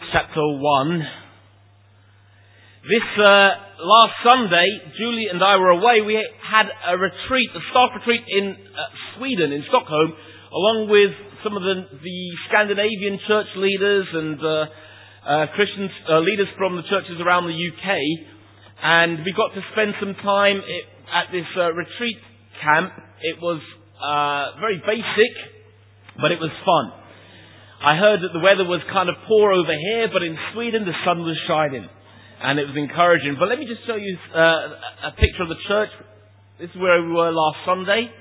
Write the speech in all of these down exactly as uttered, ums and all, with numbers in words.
chapter one. This uh, last Sunday, Julie and I were away. We had a retreat, a staff retreat in uh, Sweden, in Stockholm, along with some of the, the Scandinavian church leaders and uh, uh, Christian uh, leaders from the churches around the U K. And we got to spend some time at this uh, retreat camp. It was uh, very basic, but it was fun. I heard that the weather was kind of poor over here, but in Sweden the sun was shining. And it was encouraging. But let me just show you uh, a picture of the church. This is where we were last Sunday.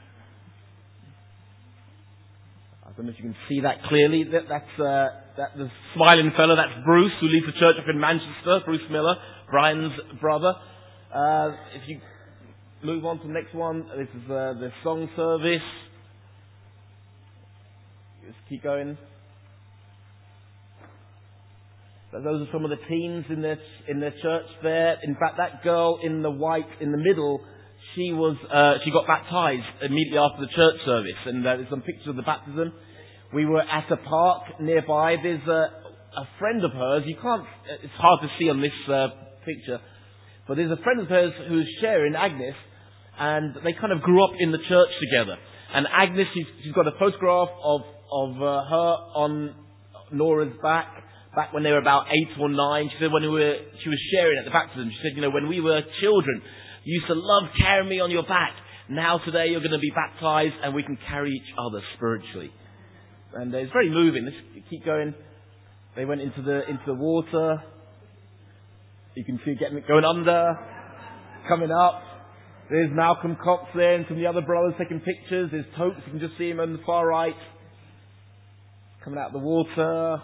I don't know if you can see that clearly. That, that's uh, that, the smiling fellow, that's Bruce, who leads the church up in Manchester. Bruce Miller, Brian's brother. Uh, if you move on to the next one, this is uh, the song service. Just keep going. Those are some of the teens in their in their church there. In fact, that girl in the white in the middle, she was uh, she got baptized immediately after the church service, and uh, there's some pictures of the baptism. We were at a park nearby. There's a, a friend of hers. You can't. It's hard to see on this uh, picture, but there's a friend of hers who's sharing, Agnes, and they kind of grew up in the church together. And Agnes, she's, she's got a photograph of of uh, her on Nora's back. Back when they were about eight or nine, she said when we were, she was sharing at the baptism, she said, you know, when we were children, you used to love carrying me on your back. Now today you're going to be baptized and we can carry each other spiritually. And uh, it's very moving. Let's keep going. They went into the, into the water. You can see getting, going under, coming up. There's Malcolm Cox there and some of the other brothers taking pictures. There's Tokes, you can just see him on the far right. Coming out of the water.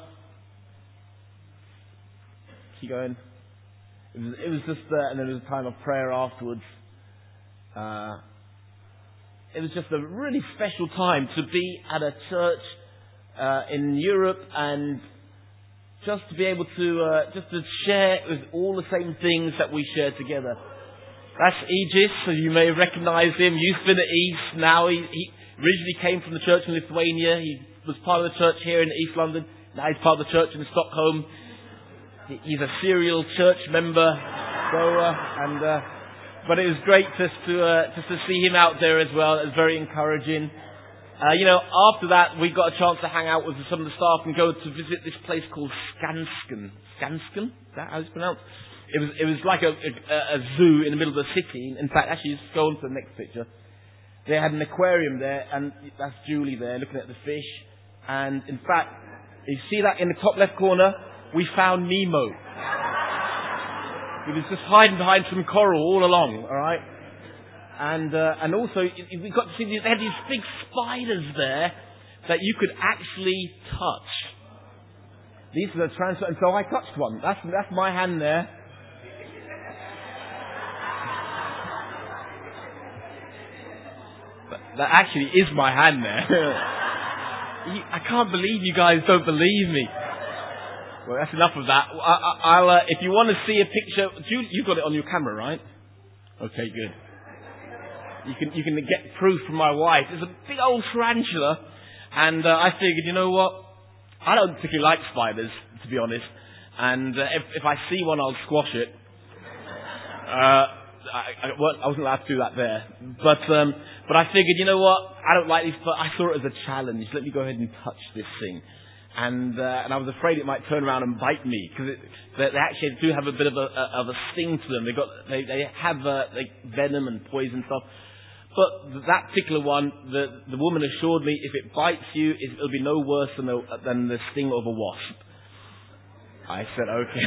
Keep going. It was, it was just, uh, and then there was a time of prayer afterwards. Uh, it was just a really special time to be at a church uh, in Europe and just to be able to uh, just to share with all the same things that we share together. That's Aegis, so you may recognize him. Youth been at East. Now he, he originally came from the church in Lithuania. He was part of the church here in East London. Now he's part of the church in Stockholm. He's a serial church member, so uh, and uh, but it was great just to uh, just to see him out there as well. It was very encouraging. Uh, you know, after that we got a chance to hang out with some of the staff and go to visit this place called Skansen. Skansen? Is that how it's pronounced? It was it was like a, a, a zoo in the middle of the city. In fact, actually, just go on to the next picture. They had an aquarium there, and that's Julie there looking at the fish. And in fact, you see that in the top left corner. We found Nemo. He was just hiding behind some coral all along, alright? And uh, and also, we got to see, they had these big spiders there that you could actually touch. These are the transfer, and so I touched one. That's, that's my hand there. That, that actually is my hand there. you, I can't believe you guys don't believe me. Well, that's enough of that. I, I'll, uh, if you want to see a picture, you, you've got it on your camera, right? Okay, good. You can you can get proof from my wife. It's a big old tarantula, and uh, I figured, you know what? I don't particularly like spiders, to be honest. And uh, if, if I see one, I'll squash it. Uh, I, I, well, I wasn't allowed to do that there, but um, but I figured, you know what? I don't like these, but I saw it as a challenge. Let me go ahead and touch this thing. And uh, and I was afraid it might turn around and bite me because they, they actually do have a bit of a, a of a sting to them. They got they they have uh, like venom and poison stuff. But that particular one, the the woman assured me if it bites you, it'll be no worse than the than the sting of a wasp. I said okay.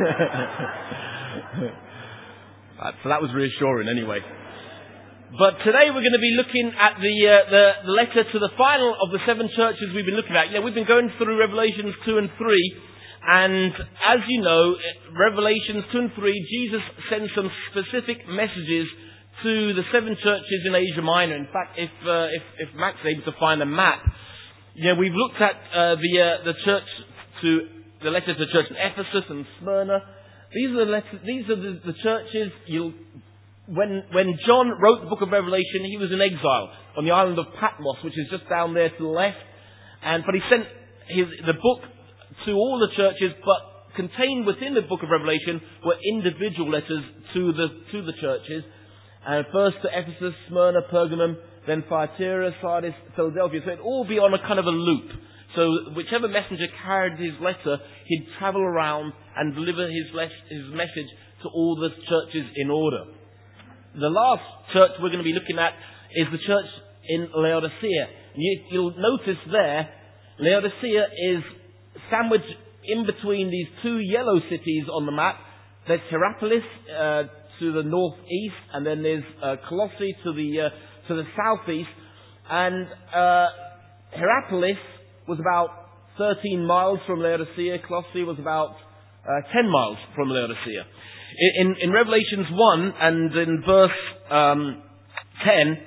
So that was reassuring anyway. But today we're going to be looking at the, uh, the the letter to the final of the seven churches we've been looking at. You know, we've been going through Revelations two and three, and as you know, Revelations two and three, Jesus sends some specific messages to the seven churches in Asia Minor. In fact, if uh, if, if Max is able to find a map, you know, we've looked at uh, the uh, the church to the letter to the church in Ephesus and Smyrna. These are the letters, these are the, the churches you'll. When when John wrote the book of Revelation, he was in exile on the island of Patmos, which is just down there to the left. And but he sent his the book to all the churches, but contained within the book of Revelation were individual letters to the to the churches. And first to Ephesus, Smyrna, Pergamum, then Thyatira, Sardis, Philadelphia. So it'd all be on a kind of a loop. So whichever messenger carried his letter, he'd travel around and deliver his, les- his message to all the churches in order. The last church we're going to be looking at is the church in Laodicea. And you, you'll notice there, Laodicea is sandwiched in between these two yellow cities on the map. There's Hierapolis uh, to the northeast, and then there's uh, Colossae to the uh, to the southeast. And uh, Hierapolis was about thirteen miles from Laodicea. Colossae was about uh, ten miles from Laodicea. In, in, in Revelations one and in verse um, ten,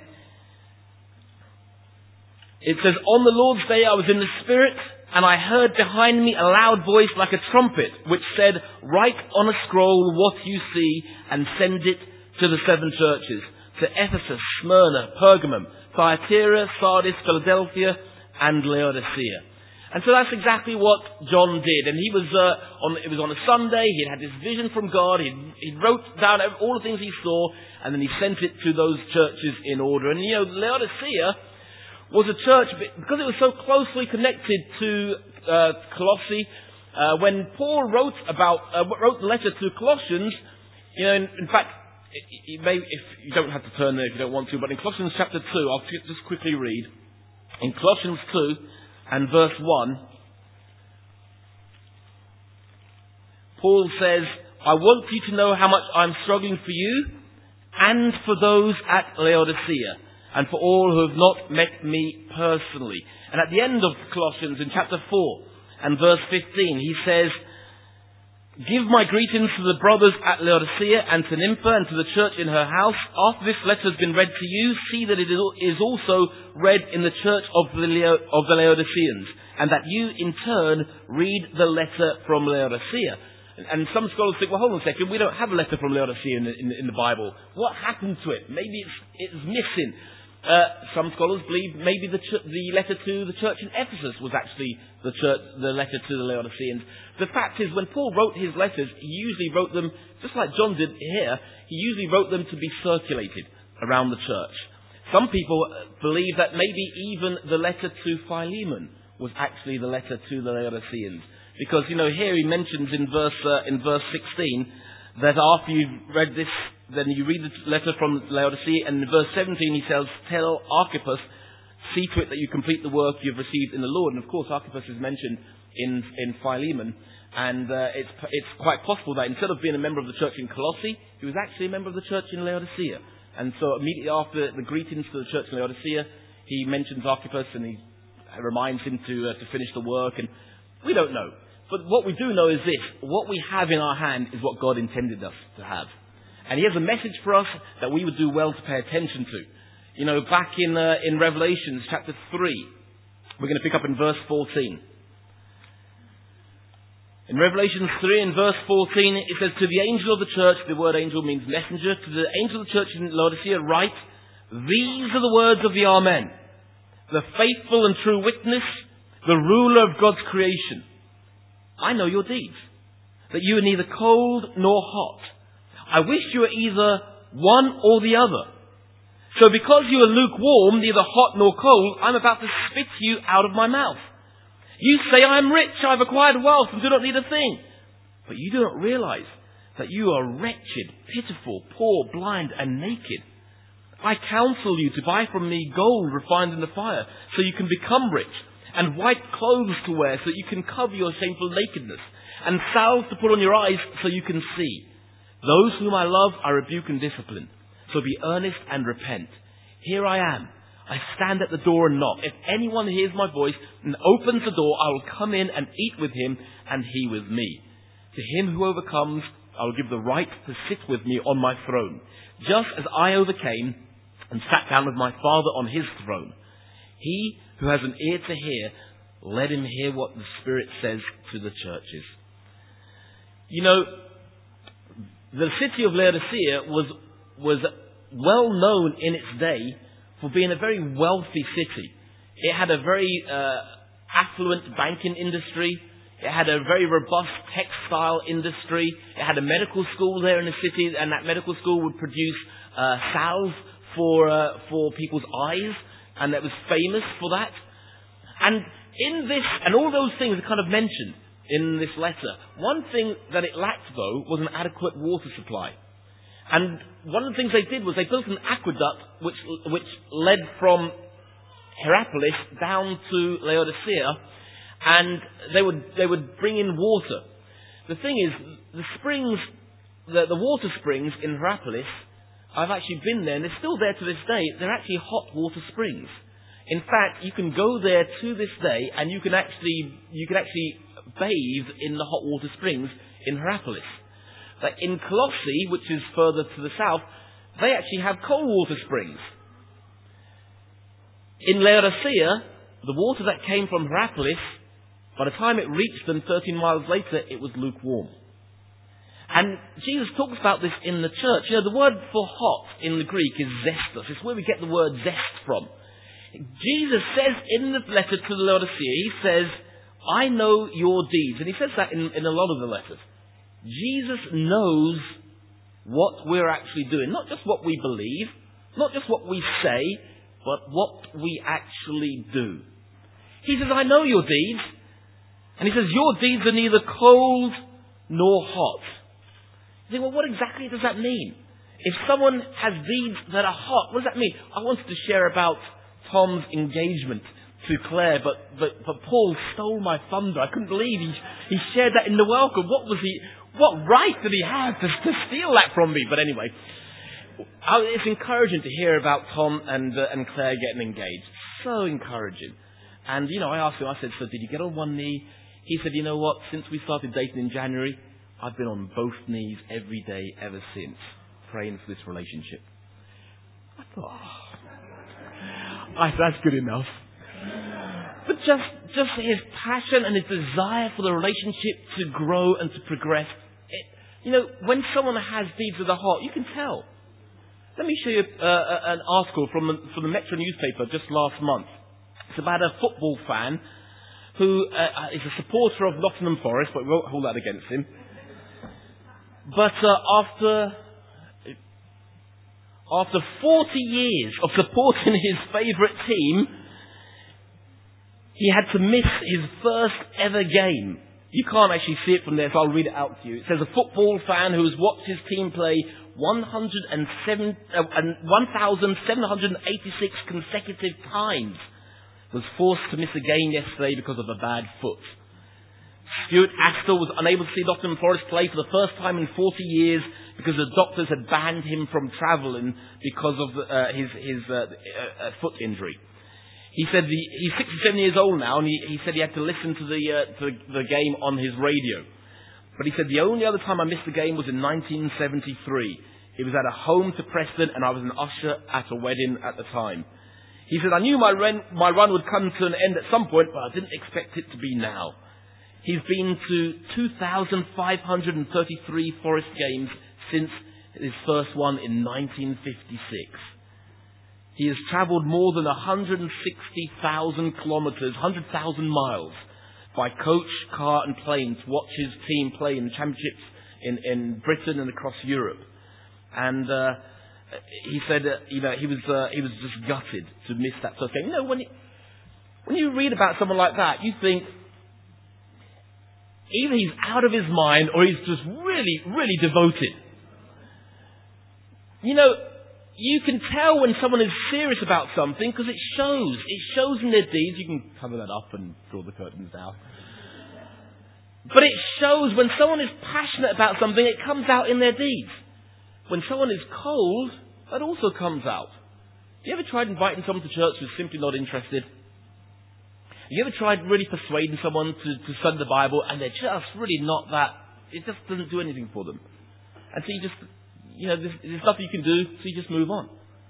it says, "On the Lord's day I was in the Spirit, and I heard behind me a loud voice like a trumpet, which said, 'Write on a scroll what you see, and send it to the seven churches, to Ephesus, Smyrna, Pergamum, Thyatira, Sardis, Philadelphia, and Laodicea.'" And so that's exactly what John did. And he was uh, on. It was on a Sunday. He had this vision from God. He he wrote down all the things he saw, and then he sent it to those churches in order. And you know, Laodicea was a church because it was so closely connected to uh, Colossae. Uh, when Paul wrote about uh, wrote the letter to Colossians, you know, in, in fact, it, it may, if you don't have to turn there if you don't want to, but in Colossians chapter two, I'll just quickly read. In Colossians two and verse one, Paul says, "I want you to know how much I'm struggling for you and for those at Laodicea, and for all who have not met me personally." And at the end of Colossians, in chapter four and verse fifteen, he says, "Give my greetings to the brothers at Laodicea and to Nympha and to the church in her house. After this letter has been read to you, see that it is also read in the church of the, Leo, of the Laodiceans, and that you in turn read the letter from Laodicea." And some scholars think, well, hold on a second, we don't have a letter from Laodicea in the, in, in the Bible. What happened to it? Maybe it's, it's missing. Uh, some scholars believe maybe the, ch- the letter to the church in Ephesus was actually the, church, the letter to the Laodiceans. The fact is, when Paul wrote his letters, he usually wrote them, just like John did here, he usually wrote them to be circulated around the church. Some people believe that maybe even the letter to Philemon was actually the letter to the Laodiceans. Because, you know, here he mentions in verse, uh, in verse sixteen, that after you've read this, then you read the letter from Laodicea, and in verse seventeen he says, "Tell Archippus, see to it that you complete the work you've received in the Lord." And of course, Archippus is mentioned in in Philemon, and uh, it's it's quite possible that instead of being a member of the church in Colossae, he was actually a member of the church in Laodicea. And so immediately after the greetings to the church in Laodicea, he mentions Archippus and he reminds him to uh, to finish the work. And we don't know. But what we do know is this: what we have in our hand is what God intended us to have. And He has a message for us that we would do well to pay attention to. You know, back in uh, in Revelations chapter three, we're going to pick up in verse fourteen. In Revelation three and verse fourteen, it says, "To the angel of the church," the word angel means messenger, "to the angel of the church in Laodicea write, these are the words of the Amen, the faithful and true witness, the ruler of God's creation. I know your deeds, that you are neither cold nor hot. I wish you were either one or the other. So because you are lukewarm, neither hot nor cold, I'm about to spit you out of my mouth. You say, I am rich, I have acquired wealth, and do not need a thing. But you do not realize that you are wretched, pitiful, poor, blind, and naked. I counsel you to buy from me gold refined in the fire, so you can become rich, and white clothes to wear, so you can cover your shameful nakedness, and salve to put on your eyes, so you can see. Those whom I love I rebuke and discipline. So be earnest and repent. Here I am. I stand at the door and knock. If anyone hears my voice and opens the door, I will come in and eat with him, and he with me. To him who overcomes, I will give the right to sit with me on my throne, just as I overcame and sat down with my Father on his throne. He who has an ear to hear, let him hear what the Spirit says to the churches." You know, the city of Laodicea was was well known in its day for being a very wealthy city. It had a very uh, affluent banking industry. It had a very robust textile industry. It had a medical school there in the city, and that medical school would produce uh, salve for uh, for people's eyes, and that was famous for that. And in this, and all those things are kind of mentioned in this letter. One thing that it lacked, though, was an adequate water supply. And one of the things they did was they built an aqueduct which which led from Hierapolis down to Laodicea, and they would they would bring in water. The thing is, the springs, the, the water springs in Hierapolis, I've actually been there, and they're still there to this day. They're actually hot water springs. In fact, you can go there to this day, and you can actually you can actually bathe in the hot water springs in Hierapolis. But in Colossae, which is further to the south, they actually have cold water springs. In Laodicea, the water that came from Hierapolis, by the time it reached them thirteen miles later, it was lukewarm. And Jesus talks about this in the church. You know, the word for hot in the Greek is zestos. It's where we get the word zest from. Jesus says in the letter to the Laodicea, he says, I know your deeds. And he says that in, in a lot of the letters. Jesus knows what we're actually doing. Not just what we believe, not just what we say, but what we actually do. He says, I know your deeds. And he says, your deeds are neither cold nor hot. You think, well, what exactly does that mean? If someone has deeds that are hot, what does that mean? I wanted to share about Tom's engagement to Claire, but, but, but Paul stole my thunder. I couldn't believe he, he shared that in the welcome. What was he, what right did he have to, to steal that from me? But anyway, it's encouraging to hear about Tom and, uh, and Claire getting engaged. So encouraging. And, you know, I asked him, I said, so did you get on one knee? He said, you know what, since we started dating in January, I've been on both knees every day ever since, praying for this relationship. I thought, oh, I, that's good enough. But just, just his passion and his desire for the relationship to grow and to progress. It, you know, when someone has deeds of the heart, you can tell. Let me show you uh, an article from the, from the Metro newspaper just last month. It's about a football fan who uh, is a supporter of Nottingham Forest, but we won't hold that against him. But uh, after after forty years of supporting his favourite team, he had to miss his first ever game. You can't actually see it from there, so I'll read it out to you. It says, a football fan who has watched his team play one thousand seven hundred eighty-six consecutive times was forced to miss a game yesterday because of a bad foot. Stuart Astle was unable to see Nottingham Forest play for the first time in forty years because the doctors had banned him from travelling because of uh, his, his uh, uh, foot injury. He said the, he's sixty-seven years old now, and he, he said he had to listen to the, uh, to the game on his radio. But he said the only other time I missed the game was in nineteen seventy-three. It was at a home to Preston, and I was an usher at a wedding at the time. He said, I knew my run, my run would come to an end at some point, but I didn't expect it to be now. He's been to two thousand five hundred thirty-three Forest games since his first one in nineteen fifty-six. He has travelled more than one hundred sixty thousand kilometres, one hundred thousand miles, by coach, car and plane to watch his team play in championships in, in Britain and across Europe. And uh, he said, uh, you know, he was uh, he was just gutted to miss that first game. You know, when you, when you read about someone like that, you think either he's out of his mind or he's just really, really devoted. You know, you can tell when someone is serious about something because it shows. It shows in their deeds. You can cover that up and draw the curtains down. But it shows when someone is passionate about something, it comes out in their deeds. When someone is cold, that also comes out. Have you ever tried inviting someone to church who's simply not interested? Have you ever tried really persuading someone to, to study the Bible and they're just really not that, it just doesn't do anything for them? And so you just, you know, there's, there's nothing you can do, so you just move on.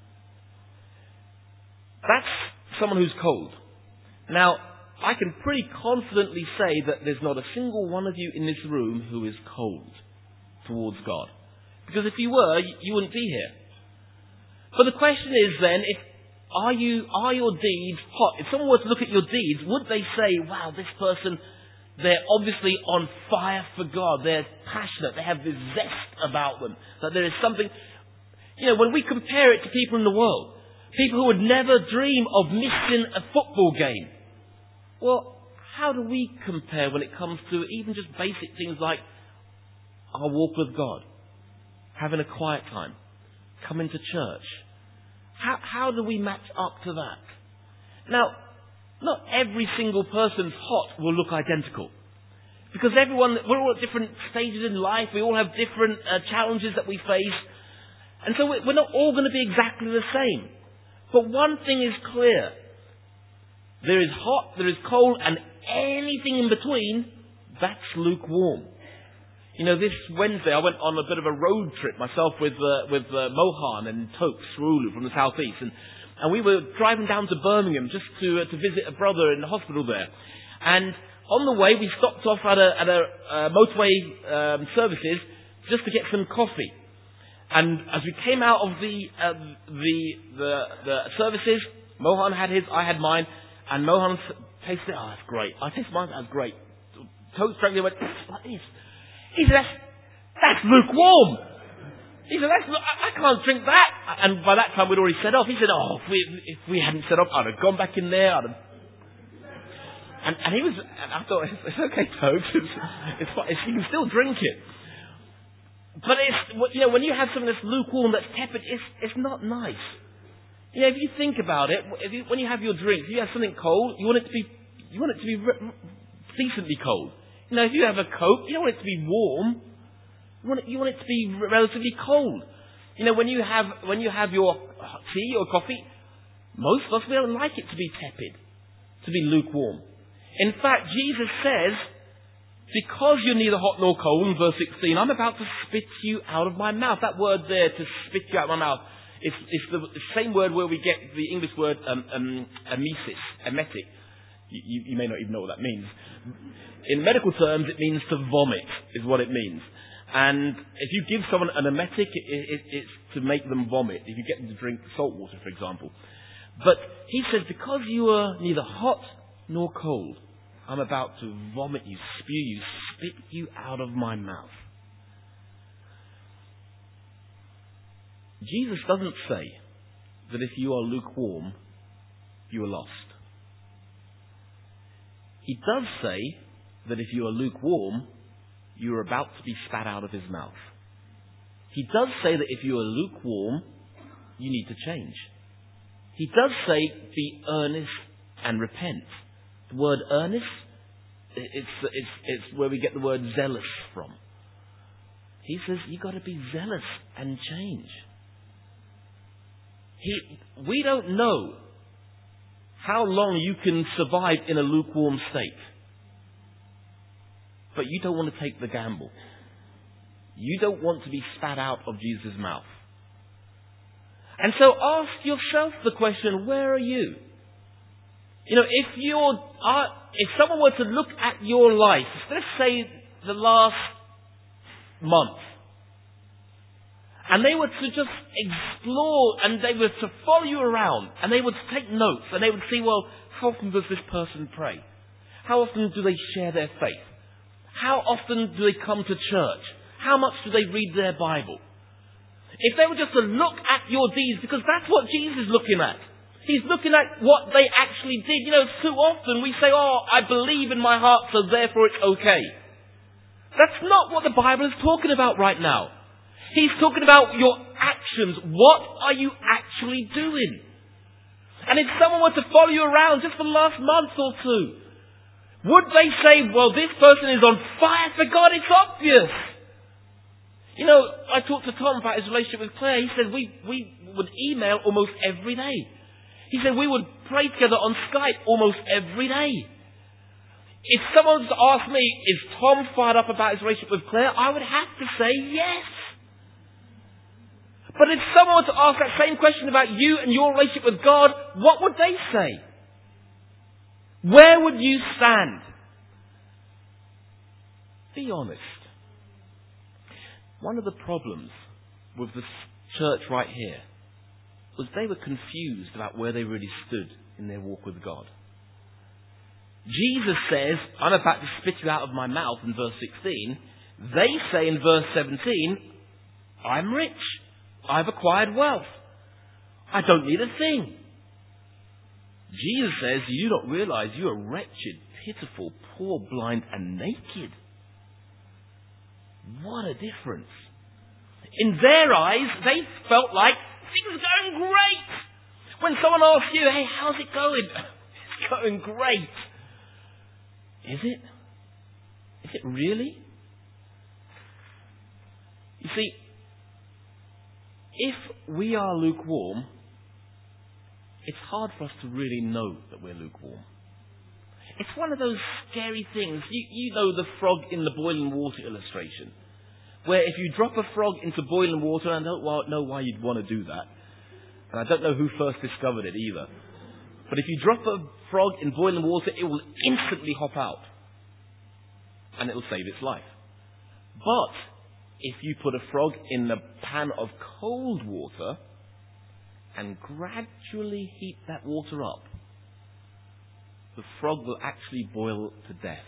That's someone who's cold. Now, I can pretty confidently say that there's not a single one of you in this room who is cold towards God. Because if you were, you wouldn't be here. But the question is then, if are you are your deeds hot? If someone were to look at your deeds, would they say, wow, this person, They're obviously on fire for God. They're passionate. They have this zest about them. That there is something, you know, when we compare it to people in the world, people who would never dream of missing a football game. Well, how do we compare when it comes to even just basic things like our walk with God? Having a quiet time. Coming to church. How, how do we match up to that? Now, not every single person's hot will look identical. Because everyone, we're all at different stages in life. We all have different uh, challenges that we face. And so we're not all going to be exactly the same. But one thing is clear. There is hot, there is cold, and anything in between, that's lukewarm. You know, this Wednesday I went on a bit of a road trip myself with uh, with uh, Mohan and Tokes Rulu from the southeast. And, and we were driving down to Birmingham just to uh, to visit a brother in the hospital there. And on the way we stopped off at a, at a uh, motorway um, services just to get some coffee. And as we came out of the, uh, the the the services, Mohan had his, I had mine, and Mohan tasted it. Oh, that's great. I tasted mine. That's great. Tokes drank it. Went, what is? He said, that's, that's lukewarm. He said, that's, I, I can't drink that. And by that time we'd already set off. He said, oh, if we if we hadn't set off, I'd have gone back in there. I'd have... And, and he was. And I thought, it's, it's okay, Tokes. It's, it's, it's, you can still drink it. But it's, you know, when you have something that's lukewarm, that's tepid, it's, it's not nice. You know, if you think about it, if you, when you have your drink, if you have something cold, you want it to be, you want it to be re- decently cold. You know, if you have a Coke, you don't want it to be warm. You want it, you want it to be re- relatively cold. You know, when you have, when you have your tea or coffee, most of us, we don't like it to be tepid, to be lukewarm. In fact, Jesus says, because you're neither hot nor cold, in verse sixteen, I'm about to spit you out of my mouth. That word there, to spit you out of my mouth, is, is the, the same word where we get the English word um, um, emesis, emetic. You, you, you may not even know what that means. In medical terms, it means to vomit, is what it means. And if you give someone an emetic, it, it, it's to make them vomit. If you get them to drink salt water, for example. But he says, because you are neither hot nor cold, I'm about to vomit you, spew you, spit you out of my mouth. Jesus doesn't say that if you are lukewarm, you are lost. He does say that if you are lukewarm, you are about to be spat out of his mouth. He does say that if you are lukewarm, you need to change. He does say, be earnest and repent. The word earnest, it's, it's, it's where we get the word zealous from. He says you've got to be zealous and change. He, we don't know how long you can survive in a lukewarm state. But you don't want to take the gamble. You don't want to be spat out of Jesus' mouth. And so ask yourself the question, where are you? You know, if you're, uh, if someone were to look at your life, let's say the last month, and they were to just explore, and they were to follow you around, and they would take notes, and they would see, well, how often does this person pray? How often do they share their faith? How often do they come to church? How much do they read their Bible? If they were just to look at your deeds, because that's what Jesus is looking at. He's looking at what they actually did. You know, too often we say, oh, I believe in my heart, so therefore it's okay. That's not what the Bible is talking about right now. He's talking about your actions. What are you actually doing? And if someone were to follow you around just for the last month or two, would they say, well, this person is on fire for God? It's obvious. You know, I talked to Tom about his relationship with Claire. He said we, we would email almost every day. He said we would pray together on Skype almost every day. If someone was to ask me, is Tom fired up about his relationship with Claire? I would have to say yes. But if someone were to ask that same question about you and your relationship with God, what would they say? Where would you stand? Be honest. One of the problems with the church right here was they were confused about where they really stood in their walk with God. Jesus says, I'm about to spit you out of my mouth in verse sixteen. They say in verse seventeen, I'm rich. I've acquired wealth. I don't need a thing. Jesus says, you do not realize you are wretched, pitiful, poor, blind, and naked. What a difference. In their eyes, they felt like things are going great. When someone asks you, hey, how's it going? It's going great. Is it? Is it really? You see, if we are lukewarm, it's hard for us to really know that we're lukewarm. It's one of those scary things. You, you know the frog in the boiling water illustration, where if you drop a frog into boiling water, and I don't know why you'd want to do that, and I don't know who first discovered it either, but if you drop a frog in boiling water, it will instantly hop out, and it will save its life. But if you put a frog in a pan of cold water and gradually heat that water up, the frog will actually boil to death.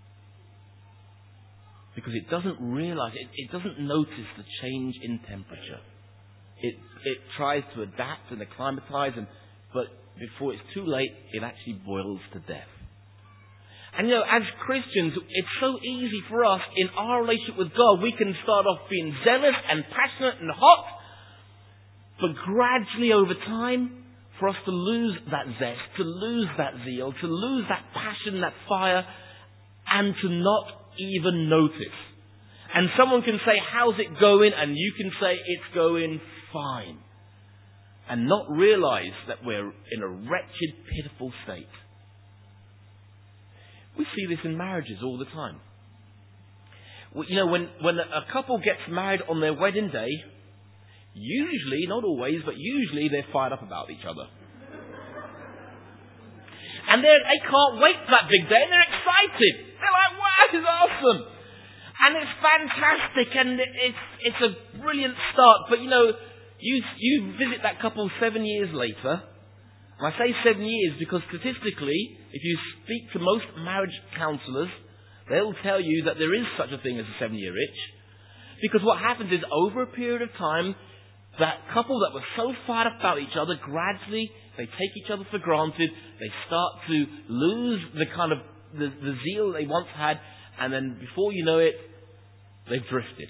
Because it doesn't realize, it, it doesn't notice the change in temperature. It it tries to adapt and acclimatize, and, but before it's too late, it actually boils to death. And you know, as Christians, it's so easy for us, in our relationship with God, we can start off being zealous and passionate and hot, but gradually over time, for us to lose that zest, to lose that zeal, to lose that passion, that fire, and to not even notice. And someone can say, how's it going? And you can say, it's going fine. And not realize that we're in a wretched, pitiful state. We see this in marriages all the time. You know, when, when a couple gets married on their wedding day, usually, not always, but usually they're fired up about each other. And they they can't wait for that big day, and they're excited. They're like, wow, this is awesome. And it's fantastic, and it's it's a brilliant start. But you know, you you visit that couple seven years later. And I say seven years because statistically, if you speak to most marriage counsellors, they'll tell you that there is such a thing as a seven-year itch. Because what happens is, over a period of time, that couple that were so fired up about each other, gradually, they take each other for granted, they start to lose the kind of, the, the zeal they once had, and then before you know it, they've drifted.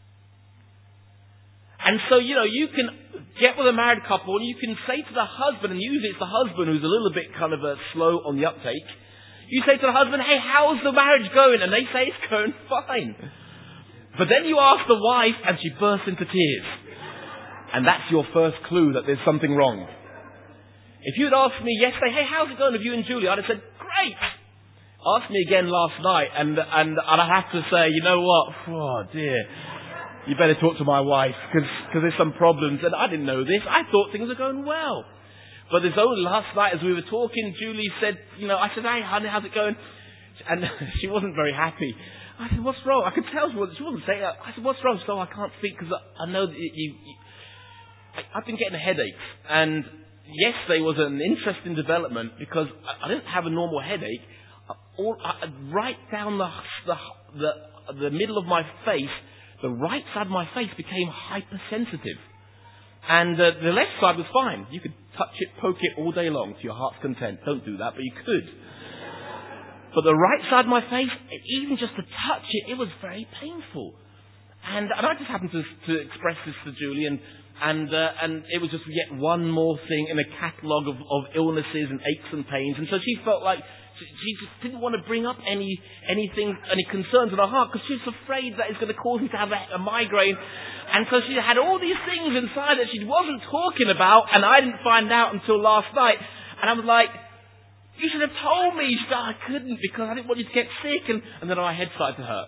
And so, you know, you can get with a married couple and you can say to the husband, and usually it's the husband who's a little bit kind of uh, slow on the uptake, you say to the husband, hey, how's the marriage going? And they say it's going fine. But then you ask the wife and she bursts into tears. And that's your first clue that there's something wrong. If you'd asked me yesterday, hey, how's it going with you and Julie? I'd have said, great. Ask me again last night and, and, and I'd have to say, you know what? Oh dear. You better talk to my wife because there's some problems. And I didn't know this. I thought things were going well. But there's only last night as we were talking, Julie said, you know, I said, hey, honey, how's it going? And she wasn't very happy. I said, what's wrong? I could tell she wasn't, she wasn't saying that. I said, what's wrong? So I can't speak because I, I know that you, you, you I, I've been getting headaches. And yesterday was an interesting development because I, I didn't have a normal headache. All, I, right down the, the, the, the middle of my face, the right side of my face became hypersensitive. And uh, the left side was fine. You could touch it, poke it all day long to your heart's content. Don't do that, but you could. But the right side of my face, even just to touch it, it was very painful. And, and I just happened to, to express this to Julie, and and, uh, and it was just yet one more thing in a catalogue of, of illnesses and aches and pains. And so she felt like she, she just didn't want to bring up any anything, any concerns in her heart, because she was afraid that it's going to cause me to have a, a migraine. And so she had all these things inside that she wasn't talking about, and I didn't find out until last night. And I was like, you should have told me. She said, I couldn't because I didn't want you to get sick. And, and then my head started to hurt.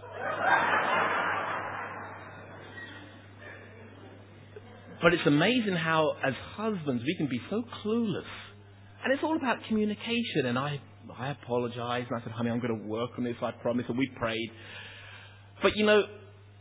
But it's amazing how, as husbands, we can be so clueless. And it's all about communication. And I, I apologized. And I said, honey, I'm going to work on this. I promise. And we prayed. But, you know,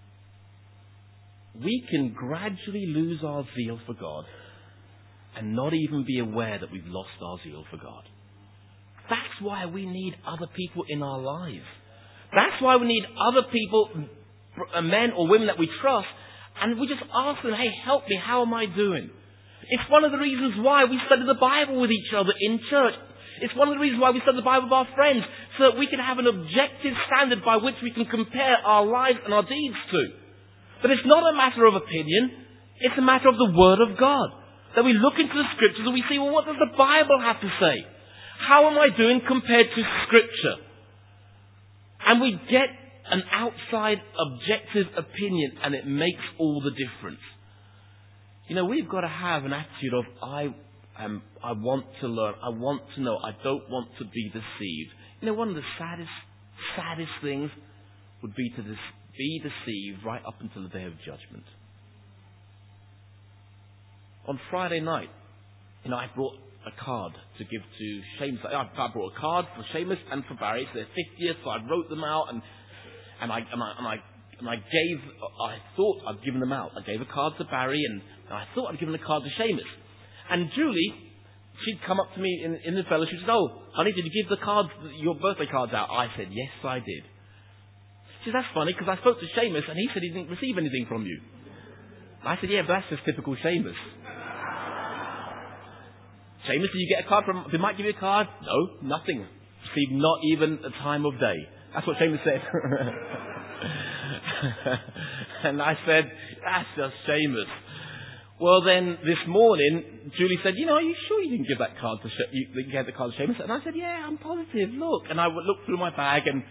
we can gradually lose our zeal for God and not even be aware that we've lost our zeal for God. That's why we need other people in our lives. That's why we need other people, men or women that we trust, and we just ask them, hey, help me, how am I doing? It's one of the reasons why we study the Bible with each other in church. It's one of the reasons why we study the Bible with our friends, so that we can have an objective standard by which we can compare our lives and our deeds to. But it's not a matter of opinion, it's a matter of the Word of God. That we look into the Scriptures and we see, well, what does the Bible have to say? How am I doing compared to Scripture? And we get an outside objective opinion, and it makes all the difference. You know, we've got to have an attitude of, I am, I want to learn, I want to know, I don't want to be deceived. You know, one of the saddest, saddest things would be to dis- be deceived right up until the day of judgment. On Friday night, you know, I brought a card to give to Seamus. I, I brought a card for Seamus and for Barry. It's their fiftieth, so I wrote them out and and I and I and I, and I gave. I thought I'd given them out. I gave a card to Barry and, and I thought I'd given a card to Seamus. And Julie, she'd come up to me in, in the fellowship. She said, "Oh, honey, did you give the cards, your birthday cards out?" I said, "Yes, I did." She said, "That's funny because I spoke to Seamus and he said he didn't receive anything from you." I said, "Yeah, but that's just typical Seamus." Seamus, did you get a card from, they might give you a card? No, nothing. Received not even a time of day. That's what Seamus said. And I said, that's just Seamus. Well then, this morning, Julie said, you know, are you sure you didn't give that card to, Sh- you, you gave the card to Seamus? And I said, yeah, I'm positive, look. And I looked through my bag and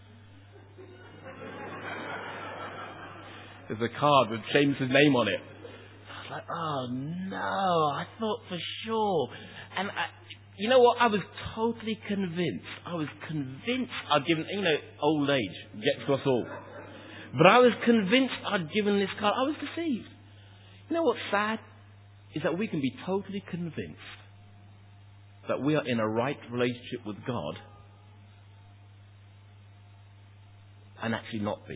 there's a card with Seamus' name on it. Like, oh no, I thought for sure. And I, you know what? I was totally convinced. I was convinced I'd given, you know, old age gets to us all. But I was convinced I'd given this card. I was deceived. You know what's sad? Is that we can be totally convinced that we are in a right relationship with God and actually not be.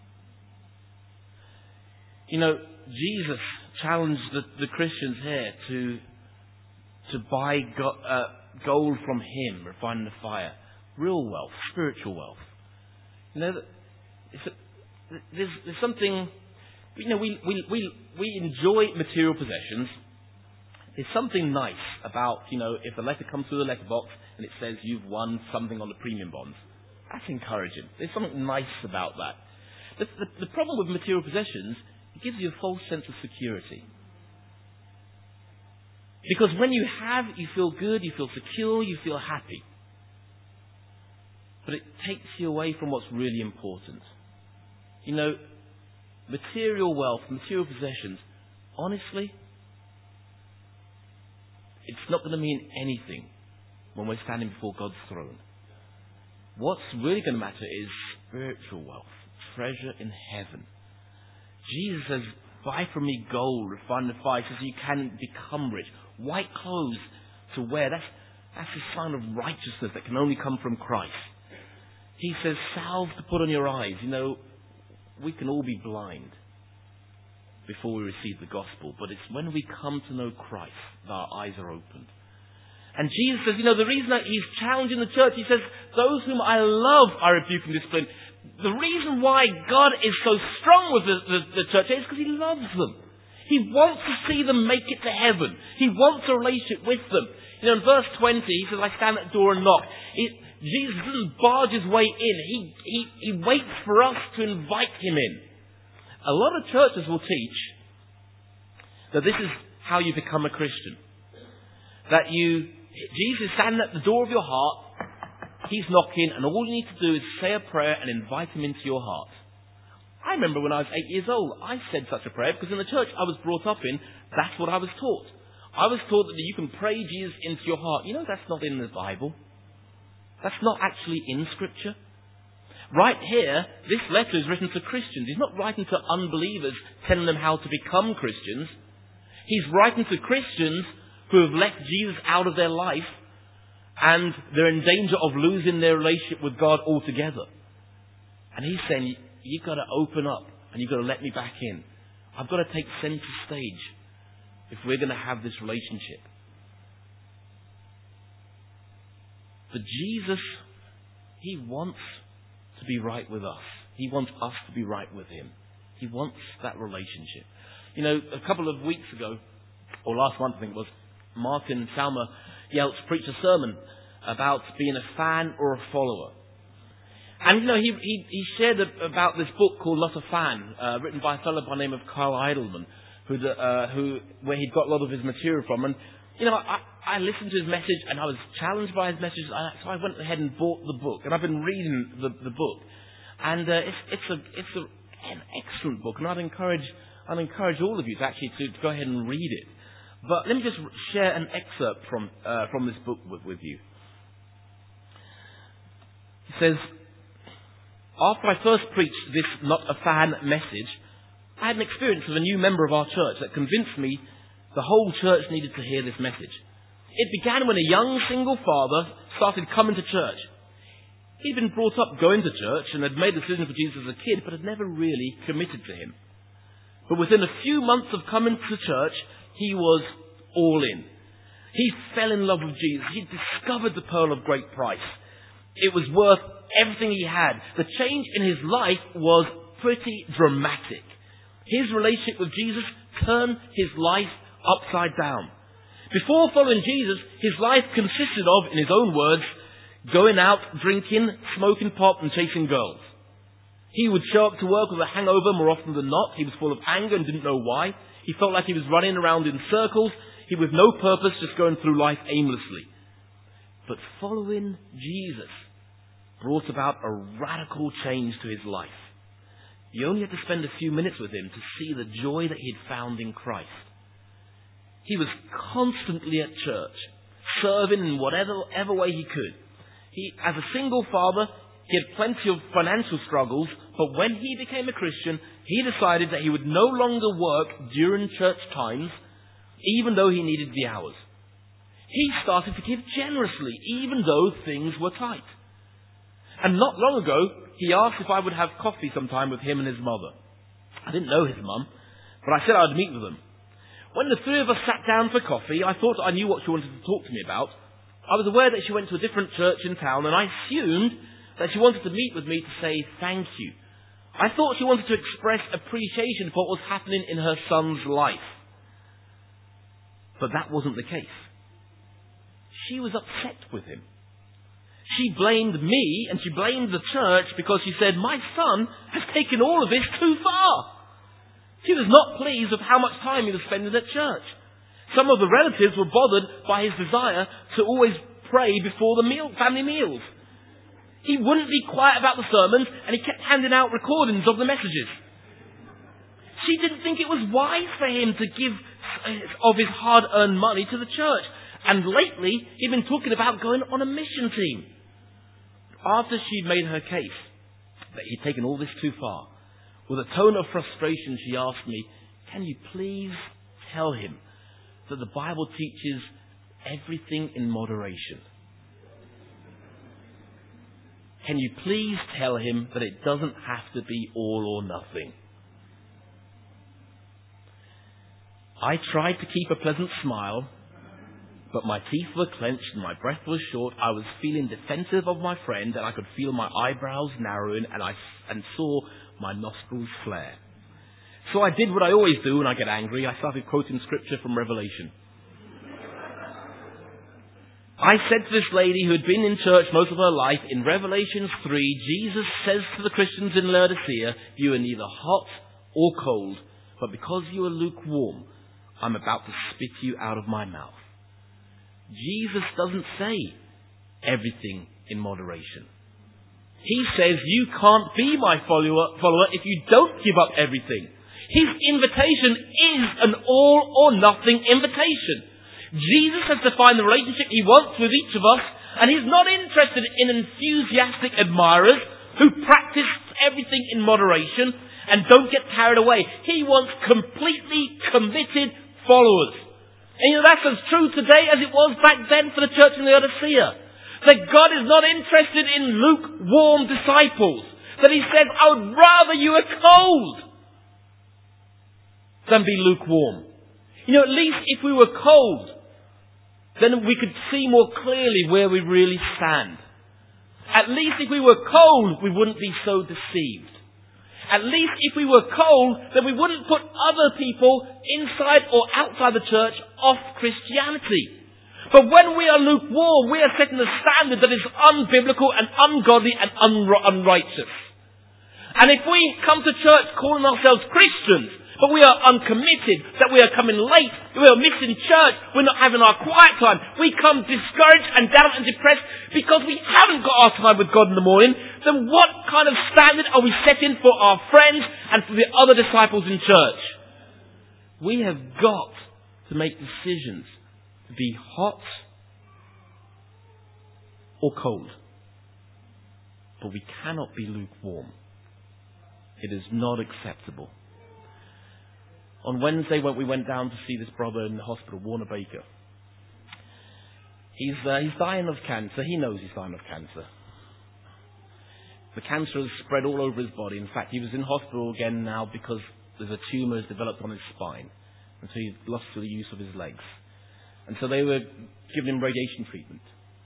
You know, Jesus challenged the, the Christians here to to buy go, uh, gold from Him, refined in the fire, real wealth, spiritual wealth. You know, it's a, there's there's something. You know, we we we we enjoy material possessions. There's something nice about, you know, if a letter comes through the letterbox and it says you've won something on the premium bonds. That's encouraging. There's something nice about that. The, the, the problem with material possessions, it gives you a false sense of security. Because when you have, you feel good, you feel secure, you feel happy. But it takes you away from what's really important. You know, material wealth, material possessions, honestly, it's not going to mean anything when we're standing before God's throne. What's really going to matter is spiritual wealth, treasure in heaven. Jesus says, buy from me gold, refined in the fire, so you can become rich. White clothes to wear, that's, that's a sign of righteousness that can only come from Christ. He says, salve to put on your eyes. You know, we can all be blind before we receive the gospel, but it's when we come to know Christ that our eyes are opened. And Jesus says, you know, the reason that He's challenging the church, He says, those whom I love I rebuke and discipline. The reason why God is so strong with the, the, the church is because He loves them. He wants to see them make it to heaven. He wants a relationship with them. You know, in verse twenty, He says, I stand at the door and knock. He, Jesus doesn't barge His way in. He, he, he waits for us to invite Him in. A lot of churches will teach that this is how you become a Christian. That you, Jesus is standing at the door of your heart, He's knocking, and all you need to do is say a prayer and invite Him into your heart. I remember when I was eight years old, I said such a prayer because in the church I was brought up in, that's what I was taught. I was taught that you can pray Jesus into your heart. You know, that's not in the Bible. That's not actually in Scripture. Right here, this letter is written to Christians. He's not writing to unbelievers, telling them how to become Christians. He's writing to Christians who have left Jesus out of their life and they're in danger of losing their relationship with God altogether. And He's saying, you've got to open up and you've got to let me back in. I've got to take center stage if we're going to have this relationship. But Jesus, He wants to be right with us. He wants us to be right with Him. He wants that relationship. You know, a couple of weeks ago, or last month I think it was, Mark and Salma Yelts preached a sermon about being a fan or a follower. And, you know, he he, he shared a, about this book called Not a Fan, uh, written by a fellow by the name of Carl Eidelman, who, uh, who, where he'd got a lot of his material from. And, you know, I, I listened to his message and I was challenged by his message, so I went ahead and bought the book. And I've been reading the, the book. And uh, it's, it's, a, it's a, an excellent book, and I'd encourage, I'd encourage all of you to actually to, to go ahead and read it. But let me just share an excerpt from, uh, from this book with, with you. He says, after I first preached this Not a Fan message, I had an experience with a new member of our church that convinced me the whole church needed to hear this message. It began when a young single father started coming to church. He'd been brought up going to church and had made a decision for Jesus as a kid, but had never really committed to Him. But within a few months of coming to church, he was all in. He fell in love with Jesus. He discovered the pearl of great price. It was worth everything he had. The change in his life was pretty dramatic. His relationship with Jesus turned his life upside down. Before following Jesus, his life consisted of, in his own words, going out, drinking, smoking pot, and chasing girls. He would show up to work with a hangover more often than not. He was full of anger and didn't know why. He felt like he was running around in circles. He with no purpose, just going through life aimlessly. But following Jesus brought about a radical change to his life. You only had to spend a few minutes with him to see the joy that he had found in Christ. He was constantly at church, serving in whatever, whatever way he could. He, as a single father, he had plenty of financial struggles, but when he became a Christian, he decided that he would no longer work during church times, even though he needed the hours. He started to give generously, even though things were tight. And not long ago, he asked if I would have coffee sometime with him and his mother. I didn't know his mum, but I said I'd meet with them. When the three of us sat down for coffee, I thought I knew what she wanted to talk to me about. I was aware that she went to a different church in town, and I assumed that she wanted to meet with me to say thank you. I thought she wanted to express appreciation for what was happening in her son's life. But that wasn't the case. She was upset with him. She blamed me and she blamed the church because she said, my son has taken all of this too far. She was not pleased with how much time he was spending at church. Some of the relatives were bothered by his desire to always pray before the meal, family meals. He wouldn't be quiet about the sermons, and he kept handing out recordings of the messages. She didn't think it was wise for him to give of his hard-earned money to the church. And lately, he'd been talking about going on a mission team. After she'd made her case that he'd taken all this too far, with a tone of frustration, she asked me, can you please tell him that the Bible teaches everything in moderation? Can you please tell him that it doesn't have to be all or nothing? I tried to keep a pleasant smile, but my teeth were clenched and my breath was short. I was feeling defensive of my friend, and I could feel my eyebrows narrowing, and I and saw my nostrils flare. So I did what I always do when I get angry. I started quoting scripture from Revelation. I said to this lady who had been in church most of her life, in Revelation three, Jesus says to the Christians in Laodicea, you are neither hot or cold, but because you are lukewarm, I'm about to spit you out of my mouth. Jesus doesn't say everything in moderation. He says you can't be my follower, follower if you don't give up everything. His invitation is an all or nothing invitation. Jesus has defined the relationship he wants with each of us, and he's not interested in enthusiastic admirers who practice everything in moderation and don't get carried away. He wants completely committed followers. And you know, that's as true today as it was back then for the church in Laodicea. That God is not interested in lukewarm disciples. That he said, I would rather you were cold than be lukewarm. You know, at least if we were cold, then we could see more clearly where we really stand. At least if we were cold, we wouldn't be so deceived. At least if we were cold, then we wouldn't put other people inside or outside the church off Christianity. But when we are lukewarm, we are setting a standard that is unbiblical and ungodly and unri- unrighteous. And if we come to church calling ourselves Christians, but we are uncommitted, that we are coming late, we are missing church, we're not having our quiet time, we come discouraged and down and depressed because we haven't got our time with God in the morning, then what kind of standard are we setting for our friends and for the other disciples in church? We have got to make decisions to be hot or cold. But we cannot be lukewarm. It is not acceptable. On Wednesday, when we went down to see this brother in the hospital, Warner Baker, he's uh, he's dying of cancer. He knows he's dying of cancer. The cancer has spread all over his body. In fact, he was in hospital again now because there's a tumour has developed on his spine, and so he's lost the use of his legs. And so they were giving him radiation treatment.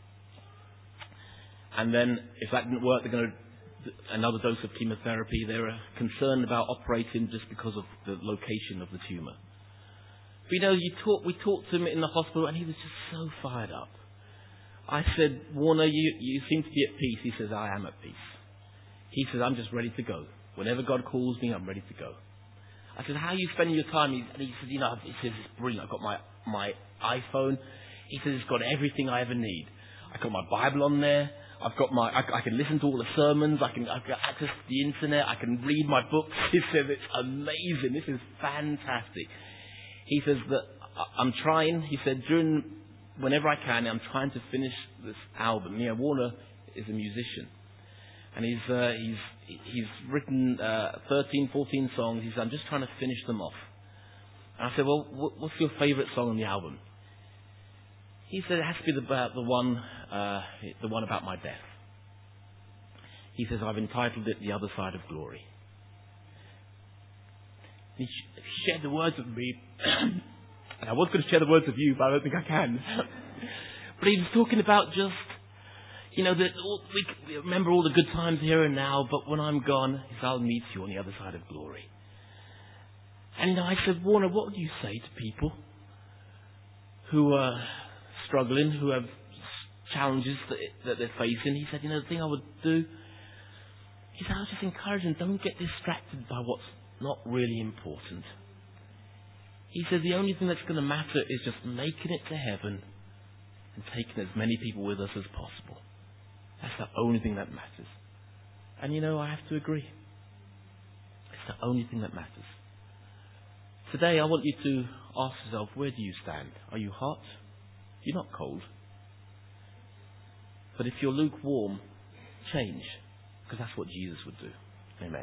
And then, if that didn't work, they're going to another dose of chemotherapy. They were concerned about operating just because of the location of the tumour. But you know, you talk, we talked to him in the hospital and he was just so fired up. I said, Warner, you, you seem to be at peace. He says, I am at peace. He says, I'm just ready to go. Whenever God calls me, I'm ready to go. I said, how are you spending your time? He, and he said, you know, he says, it's brilliant. I've got my, my iPhone. He says, it's got everything I ever need. I've got my Bible on there. I've got my, I, I can listen to all the sermons, I can, I've got access to the internet, I can read my books. He says, it's amazing, this is fantastic. He says that I'm trying, he said, during, whenever I can, I'm trying to finish this album. You know, Warner is a musician. And he's, uh, he's, he's written, uh, thirteen, fourteen songs. He said, I'm just trying to finish them off. And I said, well, what's your favourite song on the album? He said, it has to be the, uh, the one, uh, the one about my death. He says, I've entitled it The Other Side of Glory. He shared the words with me. And I was going to share the words with you, but I don't think I can. But he was talking about just, you know, that we remember all the good times here and now, but when I'm gone, he says, I'll meet you on the other side of glory. And you know, I said, Warner, what would you say to people who are struggling, who have challenges that, that they're facing? He said, you know, the thing I would do, he said, I was just encouraging, don't get distracted by what's not really important. He said, the only thing that's going to matter is just making it to heaven and taking as many people with us as possible. That's the only thing that matters. And you know, I have to agree. It's the only thing that matters. Today, I want you to ask yourself, where do you stand? Are you hot? You're not cold. But if you're lukewarm, change. Because that's what Jesus would do. Amen.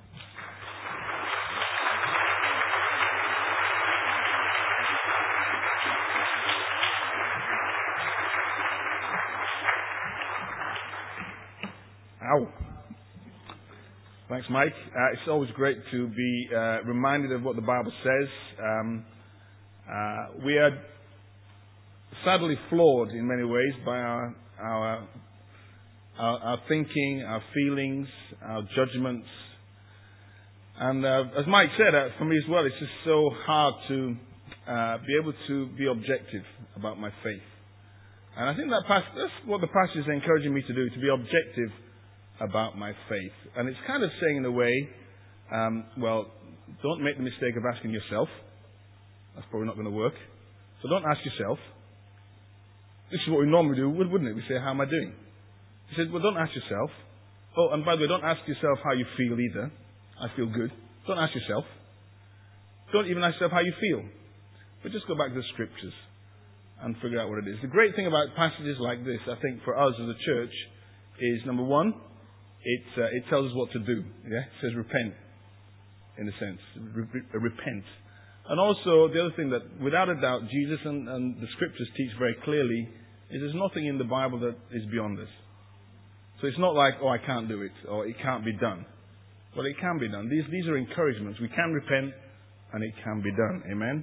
Ow. Thanks, Mike. Uh, it's always great to be uh, reminded of what the Bible says. Um, uh, we are sadly flawed in many ways by our our, our, our thinking, our feelings, our judgments. And uh, as Mike said, uh, for me as well, it's just so hard to uh, be able to be objective about my faith. And I think that pas- that's what the passage is encouraging me to do, to be objective about my faith. And it's kind of saying in a way, um, well, don't make the mistake of asking yourself. That's probably not going to work. So don't ask yourself. This is what we normally do, wouldn't it? We say, how am I doing? He said, well, don't ask yourself. Oh, and by the way, don't ask yourself how you feel either. I feel good. Don't ask yourself. Don't even ask yourself how you feel. But just go back to the scriptures and figure out what it is. The great thing about passages like this, I think, for us as a church, is number one, it uh, it tells us what to do. Yeah, it says repent, in a sense, re- re- repent. And also the other thing that, without a doubt, Jesus and, and the scriptures teach very clearly is there's nothing in the Bible that is beyond us. So it's not like, oh, I can't do it, or it can't be done. Well, it can be done. These these are encouragements. We can repent, and it can be done. Amen.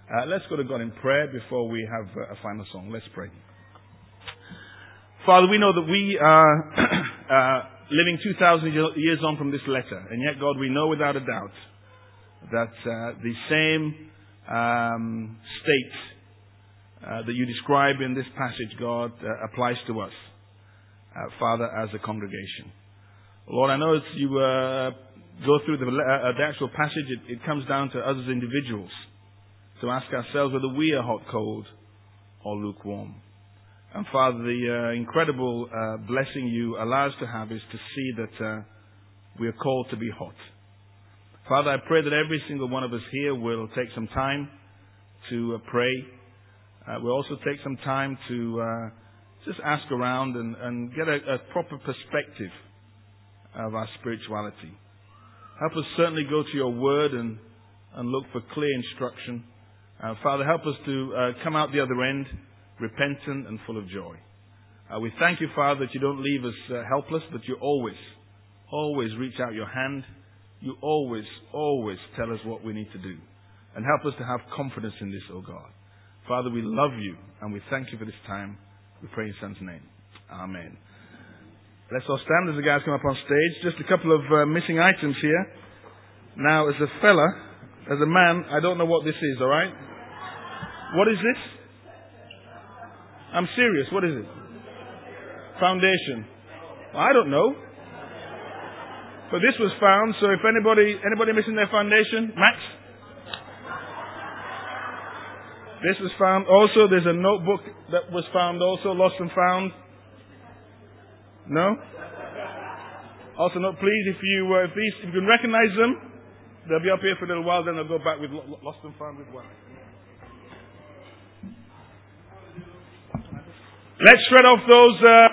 Uh, let's go to God in prayer before we have uh, a final song. Let's pray. Father, we know that we are uh, living two thousand years on from this letter, and yet, God, we know without a doubt that uh, the same um, state uh, that you describe in this passage, God, uh, applies to us, uh, Father, as a congregation. Lord, I know as you uh, go through the, uh, the actual passage, it, it comes down to us as individuals to ask ourselves whether we are hot, cold, or lukewarm. And Father, the uh, incredible uh, blessing you allow us to have is to see that uh, we are called to be hot. Father, I pray that every single one of us here will take some time to uh, pray. Uh, we'll also take some time to uh, just ask around and, and get a, a proper perspective of our spirituality. Help us certainly go to your word and, and look for clear instruction. Uh, Father, help us to uh, come out the other end repentant and full of joy. Uh, we thank you, Father, that you don't leave us uh, helpless, but you always, always reach out your hand. You always, always tell us what we need to do. And help us to have confidence in this, O God. Father, we love you and we thank you for this time. We pray in your Son's name. Amen. Let's all stand as the guys come up on stage. Just a couple of uh, missing items here. Now, as a fella, as a man, I don't know what this is, alright? What is this? I'm serious. What is it? Foundation. Well, I don't know. But this was found, so if anybody anybody missing their foundation, Max? This was found also. There's a notebook that was found also, lost and found. No? Also, note, please, if you uh, if these if you can recognize them, they'll be up here for a little while. Then they'll go back with lo- lost and found with one. Let's shred off those. Uh